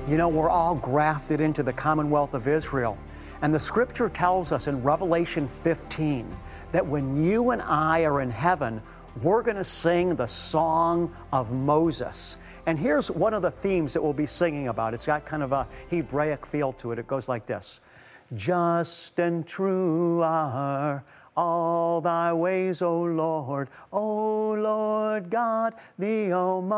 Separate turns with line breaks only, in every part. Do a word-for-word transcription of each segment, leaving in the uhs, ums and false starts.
You know, we're all grafted into the Commonwealth of Israel. And the scripture tells us in Revelation fifteen that when you and I are in heaven, we're going to sing the song of Moses. And here's one of the themes that we'll be singing about. It's got kind of a Hebraic feel to it. It goes like this. Just and true are all thy ways, O Lord, O Lord God, the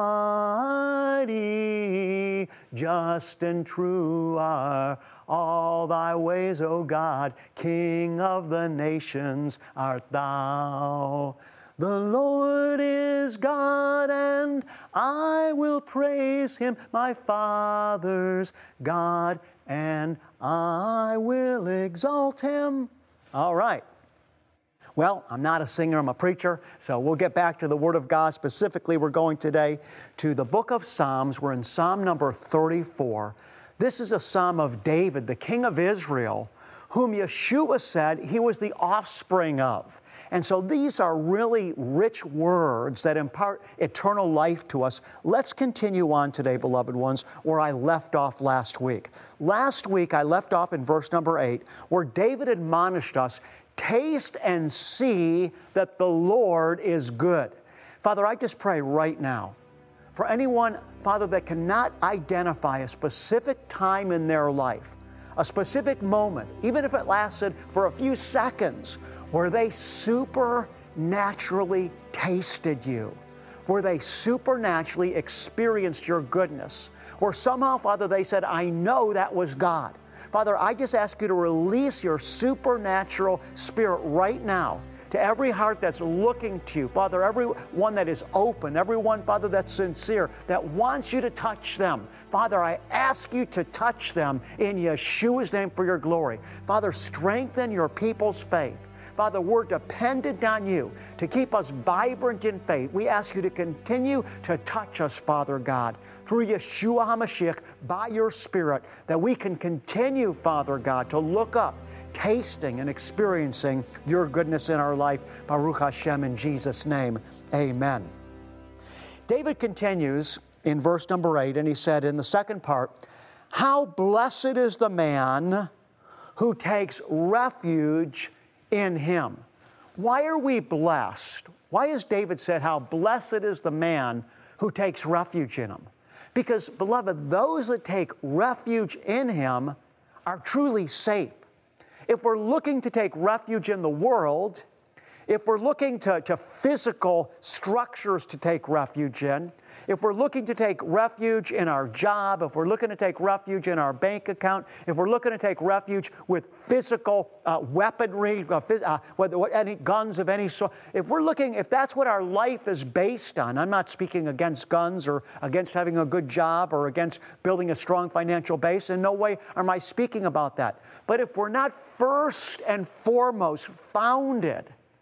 Almighty. Just and true are all thy ways, O God, King of the nations art thou. The Lord is God, and I will praise him, my Father's God, and I will exalt him. All right. Well, I'm not a singer, I'm a preacher, so we'll get back to the Word of God. Specifically, we're going today to the book of Psalms. We're in Psalm number thirty-four. This is a psalm of David, the king of Israel, whom Yeshua said he was the offspring of. And so these are really rich words that impart eternal life to us. Let's continue on today, beloved ones, where I left off last week. Last week, I left off in verse number eight, where David admonished us, taste and see that the Lord is good. Father, I just pray right now for anyone, Father, that cannot identify a specific time in their life, a specific moment, even if it lasted for a few seconds, where they supernaturally tasted you, where they supernaturally experienced your goodness, where somehow, Father, they said, I know that was God. Father, I just ask you to release your supernatural spirit right now to every heart that's looking to you. Father, everyone that is open, everyone, Father, that's sincere, that wants you to touch them. Father, I ask you to touch them in Yeshua's name for your glory. Father, strengthen your people's faith. Father, we're dependent on you to keep us vibrant in faith. We ask you to continue to touch us, Father God, through Yeshua HaMashiach, by your Spirit, that we can continue, Father God, to look up, tasting and experiencing your goodness in our life. Baruch Hashem, in Jesus' name, amen. David continues in verse number eight, and he said in the second part, how blessed is the man who takes refuge in him. Why are we blessed? Why has David said how blessed is the man who takes refuge in him? Because, beloved, those that take refuge in him are truly safe. If we're looking to take refuge in the world, if we're looking to, to physical structures to take refuge in, if we're looking to take refuge in our job, if we're looking to take refuge in our bank account, if we're looking to take refuge with physical uh, weaponry, uh, phys- uh, whether, any guns of any sort, if we're looking, if that's what our life is based on, I'm not speaking against guns or against having a good job or against building a strong financial base. In no way am I speaking about that. But if we're not first and foremost founded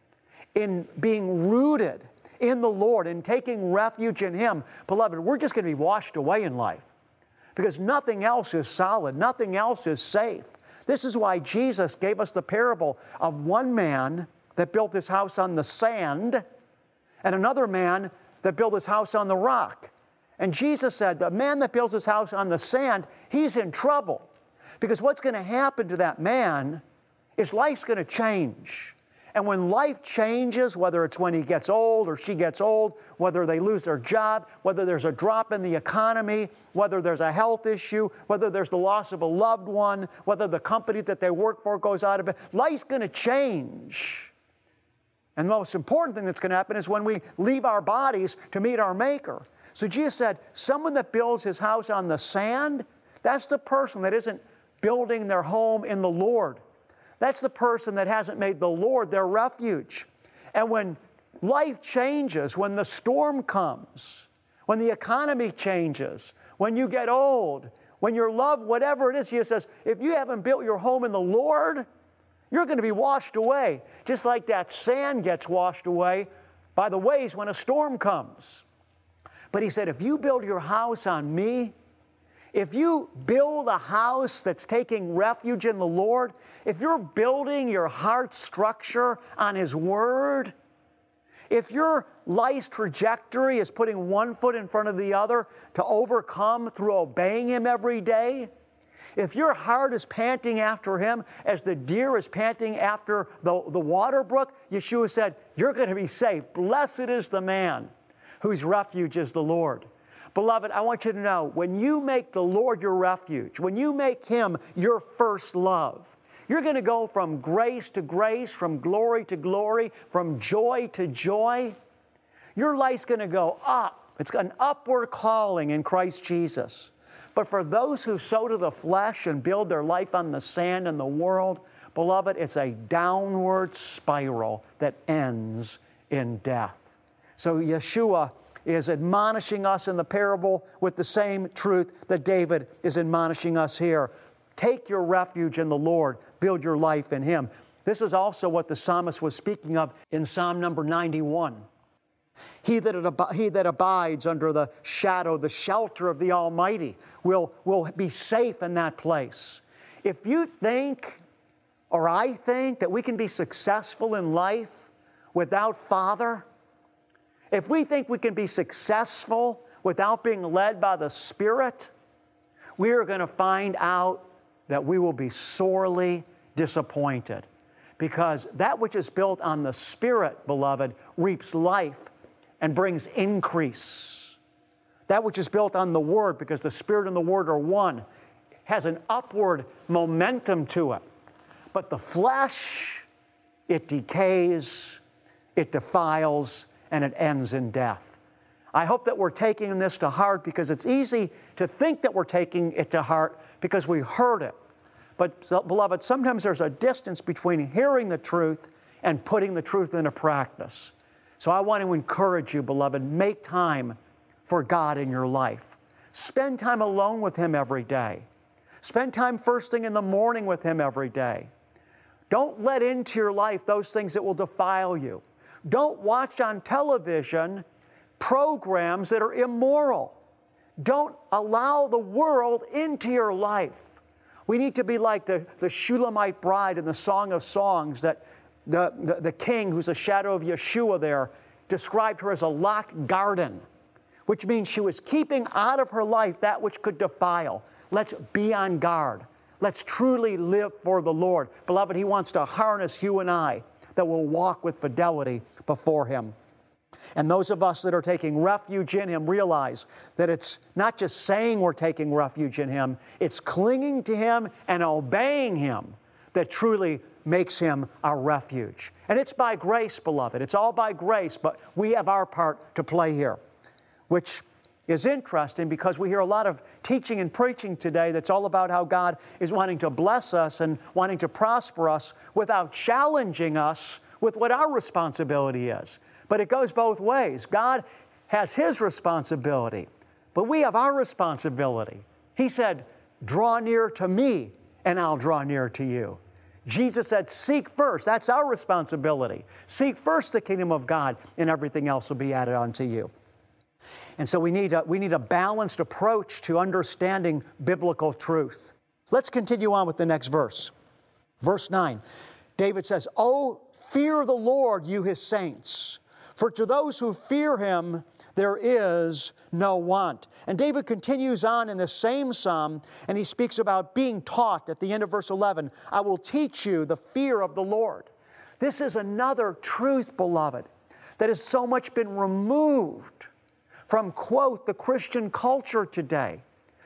in being rooted in the Lord and taking refuge in Him, beloved, we're just going to be washed away in life because nothing else is solid, nothing else is safe. This is why Jesus gave us the parable of one man that built his house on the sand and another man that built his house on the rock. And Jesus said, the man that builds his house on the sand, he's in trouble because what's going to happen to that man is life's going to change. And when life changes, whether it's when he gets old or she gets old, whether they lose their job, whether there's a drop in the economy, whether there's a health issue, whether there's the loss of a loved one, whether the company that they work for goes out of business, life's going to change. And the most important thing that's going to happen is when we leave our bodies to meet our Maker. So Jesus said, someone that builds his house on the sand, that's the person that isn't building their home in the Lord. That's the person that hasn't made the Lord their refuge. And when life changes, when the storm comes, when the economy changes, when you get old, when you're loved, whatever it is, Jesus says, if you haven't built your home in the Lord, you're going to be washed away, just like that sand gets washed away by the waves when a storm comes. But he said, if you build your house on me, if you build a house that's taking refuge in the Lord, if you're building your heart structure on His Word, If your life's trajectory is putting one foot in front of the other to overcome through obeying Him every day, if your heart is panting after Him as the deer is panting after the, the water brook, Yeshua said, you're going to be safe. Blessed is the man whose refuge is the Lord. Beloved, I want you to know, when you make the Lord your refuge, when you make Him your first love, you're going to go from grace to grace, from glory to glory, from joy to joy. Your life's going to go up. It's an upward calling in Christ Jesus. But for those who sow to the flesh and build their life on the sand and the world, beloved, it's a downward spiral that ends in death. So Yeshua is admonishing us in the parable with the same truth that David is admonishing us here. Take your refuge in the Lord. Build your life in Him. This is also what the psalmist was speaking of in Psalm number ninety-one. He that, ab- he that abides under the shadow, the shelter of the Almighty will, will be safe in that place. If you think, or I think, that we can be successful in life without Father, if we think we can be successful without being led by the Spirit, we are going to find out that we will be sorely disappointed. Because that which is built on the Spirit, beloved, reaps life and brings increase. That which is built on the Word, because the Spirit and the Word are one, has an upward momentum to it. But the flesh, it decays, it defiles, and it ends in death. I hope that we're taking this to heart, because it's easy to think that we're taking it to heart because we heard it. But, beloved, sometimes there's a distance between hearing the truth and putting the truth into practice. So I want to encourage you, beloved, make time for God in your life. Spend time alone with Him every day. Spend time first thing in the morning with Him every day. Don't let into your life those things that will defile you. Don't watch on television programs that are immoral. Don't allow the world into your life. We need to be like the, the Shulamite bride in the Song of Songs that the, the, the king, who's a shadow of Yeshua there, described her as a locked garden, which means she was keeping out of her life that which could defile. Let's be on guard. Let's truly live for the Lord. Beloved, He wants to harness you and I that will walk with fidelity before Him. And those of us that are taking refuge in Him realize that it's not just saying we're taking refuge in Him, it's clinging to Him and obeying Him that truly makes Him our refuge. And it's by grace, beloved. It's all by grace, but we have our part to play here, which is interesting because we hear a lot of teaching and preaching today that's all about how God is wanting to bless us and wanting to prosper us without challenging us with what our responsibility is. But it goes both ways. God has His responsibility, but we have our responsibility. He said, draw near to me and I'll draw near to you. Jesus said, seek first. That's our responsibility. Seek first the kingdom of God and everything else will be added unto you. And so we need a, we need a balanced approach to understanding biblical truth. Let's continue on with the next verse. Verse nine, David says, "Oh, fear the Lord, you His saints, for to those who fear Him there is no want." And David continues on in the same psalm, and he speaks about being taught at the end of verse eleven, "I will teach you the fear of the Lord." This is another truth, beloved, that has so much been removed from, quote, the Christian culture today.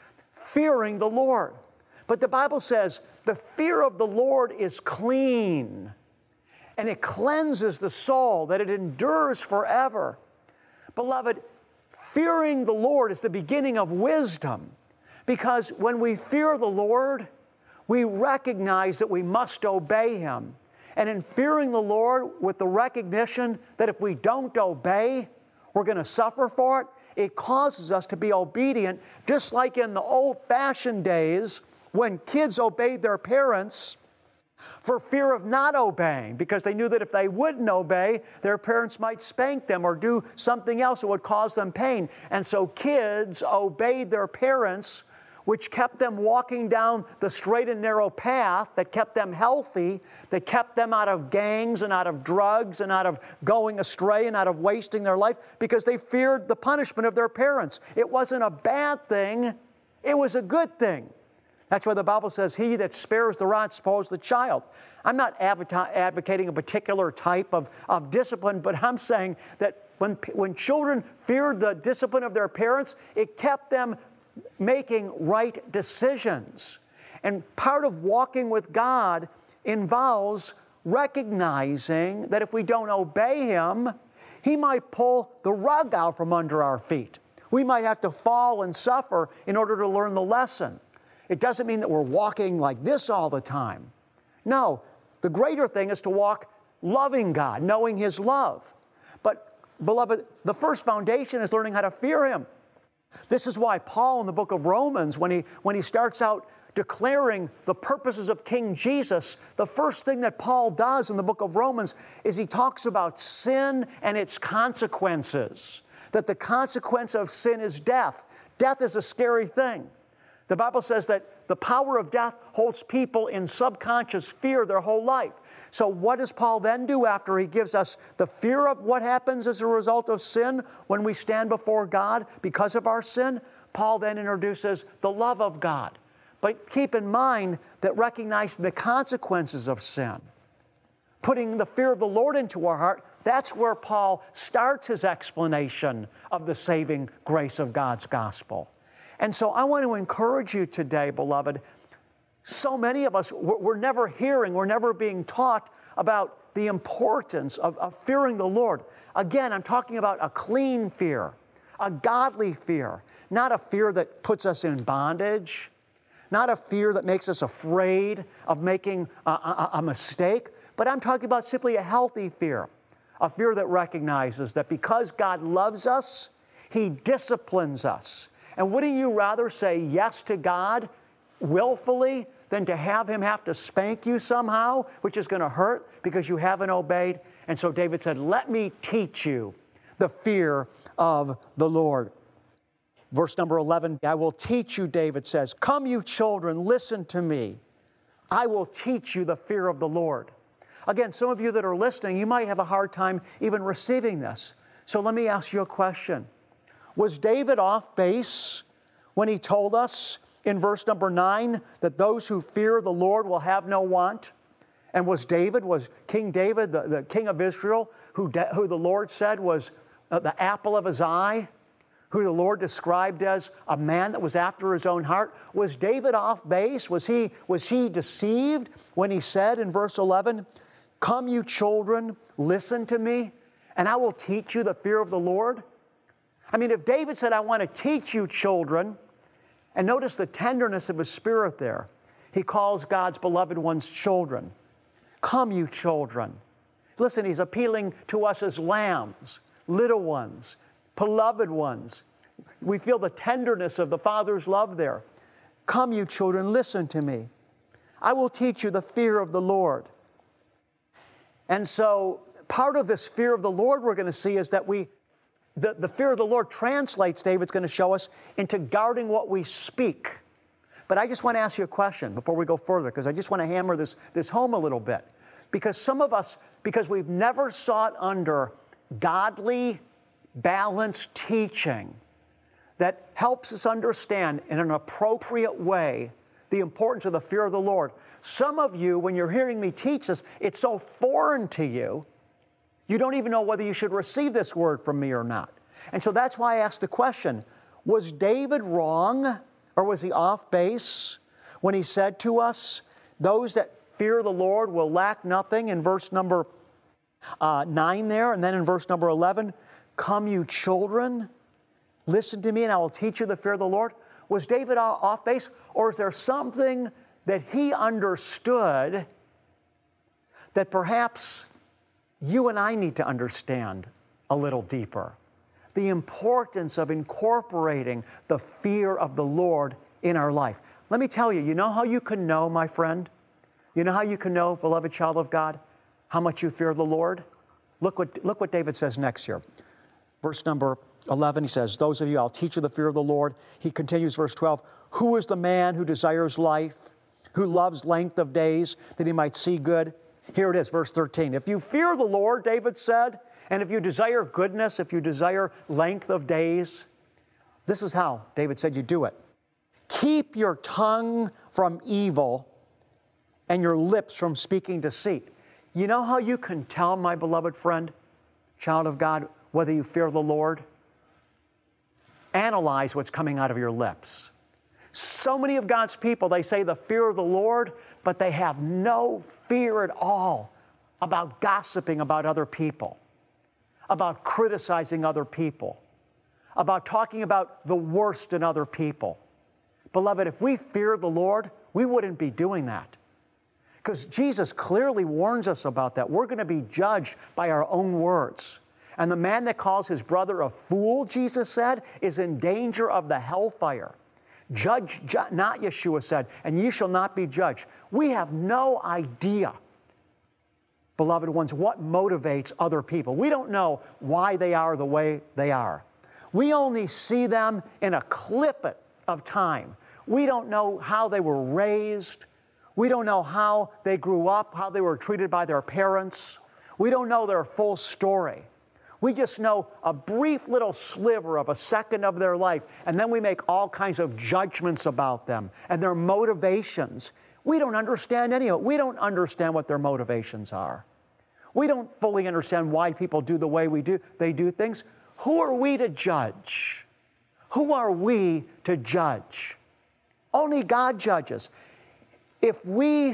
Fearing the Lord. But the Bible says the fear of the Lord is clean, and it cleanses the soul, that it endures forever. Beloved, fearing the Lord is the beginning of wisdom, because when we fear the Lord, we recognize that we must obey Him. And in fearing the Lord with the recognition that if we don't obey, we're going to suffer for it, it causes us to be obedient, just like in the old-fashioned days when kids obeyed their parents for fear of not obeying, because they knew that if they wouldn't obey, their parents might spank them or do something else that would cause them pain. And so kids obeyed their parents which kept them walking down the straight and narrow path, that kept them healthy, that kept them out of gangs and out of drugs and out of going astray and out of wasting their life, because they feared the punishment of their parents. It wasn't a bad thing, it was a good thing. That's why the Bible says, he that spares the rod spoils the child. I'm not advocating a particular type of, of discipline, but I'm saying that when, when children feared the discipline of their parents, it kept them making right decisions. And part of walking with God involves recognizing that if we don't obey Him, He might pull the rug out from under our feet. We might have to fall and suffer in order to learn the lesson. It doesn't mean that we're walking like this all the time. No, the greater thing is to walk loving God, knowing His love. But, beloved, the first foundation is learning how to fear Him. This is why Paul in the book of Romans, when he, when he starts out declaring the purposes of King Jesus, the first thing that Paul does in the book of Romans is he talks about sin and its consequences. That the consequence of sin is death. Death is a scary thing. The Bible says that the power of death holds people in subconscious fear their whole life. So what does Paul then do after he gives us the fear of what happens as a result of sin when we stand before God because of our sin? Paul then introduces the love of God. But keep in mind that recognizing the consequences of sin, putting the fear of the Lord into our heart, that's where Paul starts his explanation of the saving grace of God's gospel. And so I want to encourage you today, beloved. So many of us, we're never hearing, we're never being taught about the importance of, of fearing the Lord. Again, I'm talking about a clean fear, a godly fear, not a fear that puts us in bondage, not a fear that makes us afraid of making a, a, a mistake, but I'm talking about simply a healthy fear, a fear that recognizes that because God loves us, He disciplines us. And wouldn't you rather say yes to God willfully than to have Him have to spank you somehow, which is going to hurt because you haven't obeyed? And so David said, let me teach you the fear of the Lord. Verse number eleven, I will teach you, David says, come you children, listen to me. I will teach you the fear of the Lord. Again, some of you that are listening, you might have a hard time even receiving this. So let me ask you a question. Was David off base when he told us in verse number nine that those who fear the Lord will have no want? And was David, was King David, the, the king of Israel, who, who the Lord said was uh, the apple of His eye, who the Lord described as a man that was after His own heart? Was David off base? Was he, was he deceived when he said in verse eleven, come you children, listen to me, and I will teach you the fear of the Lord? I mean, if David said, I want to teach you children, and notice the tenderness of his spirit there. He calls God's beloved ones children. Come, you children. Listen, He's appealing to us as lambs, little ones, beloved ones. We feel the tenderness of the Father's love there. Come, you children, listen to me. I will teach you the fear of the Lord. And so part of this fear of the Lord we're going to see is that we The, the fear of the Lord translates, David's going to show us, into guarding what we speak. But I just want to ask you a question before we go further, because I just want to hammer this, this home a little bit. Because some of us, because we've never sought under godly, balanced teaching that helps us understand in an appropriate way the importance of the fear of the Lord. Some of you, when you're hearing me teach this, it's so foreign to you, you don't even know whether you should receive this word from me or not. And so that's why I asked the question, was David wrong or was he off base when he said to us, those that fear the Lord will lack nothing, in verse number uh, nine there, and then in verse number eleven, come you children, listen to me and I will teach you the fear of the Lord? Was David off base, or is there something that he understood that perhaps you and I need to understand a little deeper? The importance of incorporating the fear of the Lord in our life. Let me tell you, you know how you can know, my friend? You know how you can know, beloved child of God, how much you fear the Lord? Look what, look what David says next here. Verse number eleven, he says, those of you, I'll teach you the fear of the Lord. He continues, verse twelve, who is the man who desires life, who loves length of days, that he might see good? Here it is, verse thirteen. If you fear the Lord, David said, and if you desire goodness, if you desire length of days, this is how David said you do it. Keep your tongue from evil and your lips from speaking deceit. You know how you can tell, my beloved friend, child of God, whether you fear the Lord? Analyze what's coming out of your lips. So many of God's people, they say the fear of the Lord, but they have no fear at all about gossiping about other people, about criticizing other people, about talking about the worst in other people. Beloved, if we feared the Lord, we wouldn't be doing that. Because Jesus clearly warns us about that. We're going to be judged by our own words. And the man that calls his brother a fool, Jesus said, is in danger of the hellfire. Judge ju- not, Yeshua said, and ye shall not be judged. We have no idea, beloved ones, what motivates other people. We don't know why they are the way they are. We only see them in a clip of time. We don't know how they were raised. We don't know how they grew up, how they were treated by their parents. We don't know their full story. We just know a brief little sliver of a second of their life, and then we make all kinds of judgments about them and their motivations. We don't understand any of it. We don't understand what their motivations are. We don't fully understand why people do the way we do. They do things. Who are we to judge? Who are we to judge? Only God judges. If we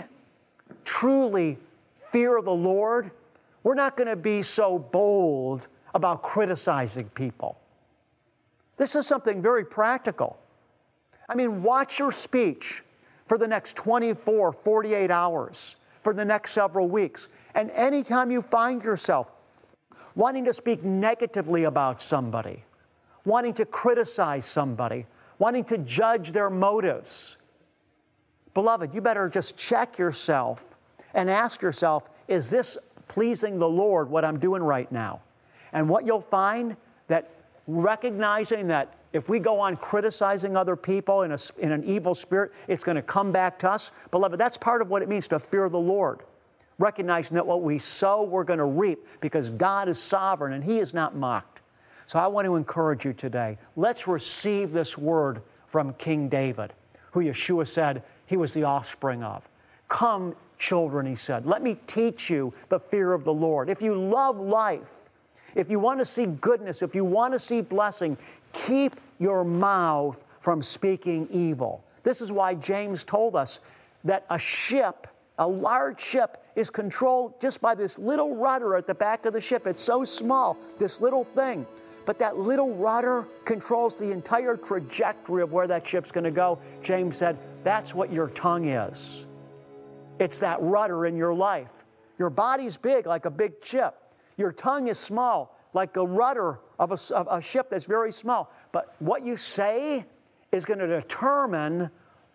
truly fear the Lord, we're not going to be so bold about criticizing people. This is something very practical. I mean, watch your speech for the next twenty-four, forty-eight hours, for the next several weeks. And anytime you find yourself wanting to speak negatively about somebody, wanting to criticize somebody, wanting to judge their motives, beloved, you better just check yourself and ask yourself, is this pleasing the Lord, what I'm doing right now? And what you'll find, that recognizing that if we go on criticizing other people in, a, in an evil spirit, it's going to come back to us. Beloved, that's part of what it means to fear the Lord. Recognizing that what we sow, we're going to reap, because God is sovereign and He is not mocked. So I want to encourage you today, let's receive this word from King David, who Yeshua said he was the offspring of. Come, children, he said, let me teach you the fear of the Lord. If you love life, if you want to see goodness, if you want to see blessing, keep your mouth from speaking evil. This is why James told us that a ship, a large ship, is controlled just by this little rudder at the back of the ship. It's so small, this little thing. But that little rudder controls the entire trajectory of where that ship's going to go. James said, that's what your tongue is. It's that rudder in your life. Your body's big, like a big ship. Your tongue is small, like the rudder of a, of a ship that's very small. But what you say is going to determine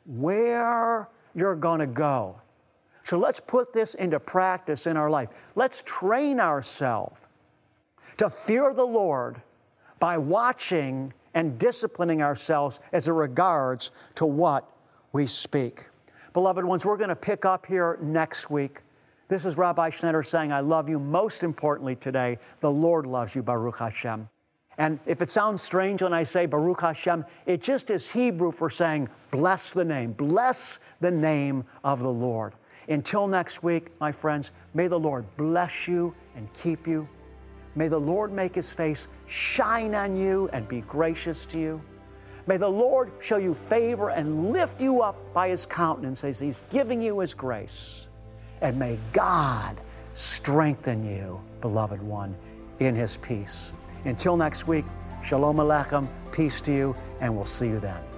where you're going to go. So let's put this into practice in our life. Let's train ourselves to fear the Lord by watching and disciplining ourselves as it regards to what we speak. Beloved ones, we're going to pick up here next week. This is Rabbi Schneider saying, I love you. Most importantly today, the Lord loves you, Baruch Hashem. And if it sounds strange when I say Baruch Hashem, it just is Hebrew for saying, bless the name. Bless the name of the Lord. Until next week, my friends, may the Lord bless you and keep you. May the Lord make His face shine on you and be gracious to you. May the Lord show you favor and lift you up by His countenance as He's giving you His grace. And may God strengthen you, beloved one, in His peace. Until next week, Shalom Aleichem, peace to you, and we'll see you then.